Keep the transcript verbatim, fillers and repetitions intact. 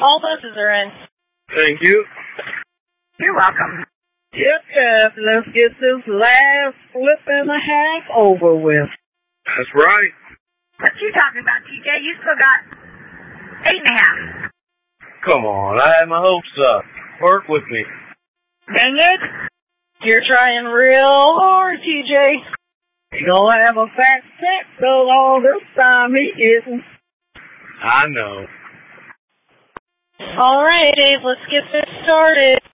All buses are in. Thank you. You're welcome. Yep, Jeff, let's get this last flip and a half over with. That's right. What you talking about, T J? You still got eight and a half. Come on, I had my hopes up. Work with me. Dang it. You're trying real hard, T J. He gonna have a fat set so all this time he isn't. I know. All right, Dave, let's get this started.